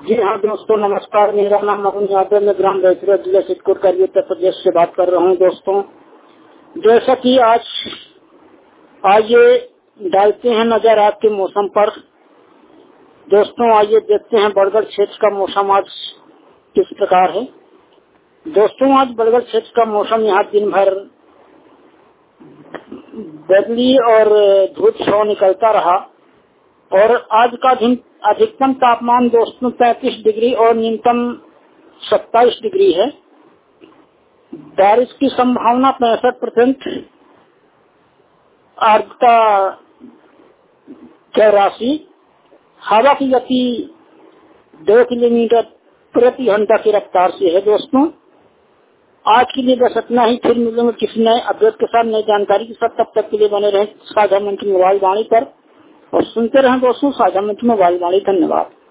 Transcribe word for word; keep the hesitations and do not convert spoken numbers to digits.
जी हाँ दोस्तों, नमस्कार। मेरा नाम अरुण यादव, मैं ग्राम बैतूरा, जिला चित्रकूट, उत्तर प्रदेश से बात कर रहा हूँ। दोस्तों, जैसा कि आज आइए डालते हैं नजर आज के मौसम पर। दोस्तों, आइए देखते हैं बरगढ़ क्षेत्र का मौसम आज किस प्रकार है। दोस्तों, आज बरगढ़ क्षेत्र का मौसम यहाँ दिन भर बदली और धूप छांव निकलता रहा और आज का दिन अधिकतम तापमान दोस्तों पैंतीस डिग्री और न्यूनतम सत्ताईस डिग्री है। बारिश की संभावना पैंसठ परसेंट, आर्द्रता चौरासी, हवा की गति दो किलोमीटर प्रति घंटा की रफ्तार से है। दोस्तों, आज के लिए बस इतना ही। फिर मिलेंगे किसी नए अपडेट के साथ, नई जानकारी के साथ। तब तक के लिए बने रहें साझा मंच मोबाइल वाणी पर और सुनते रहें दोस्तों साझा मंच मोबाइल वाणी। धन्यवाद।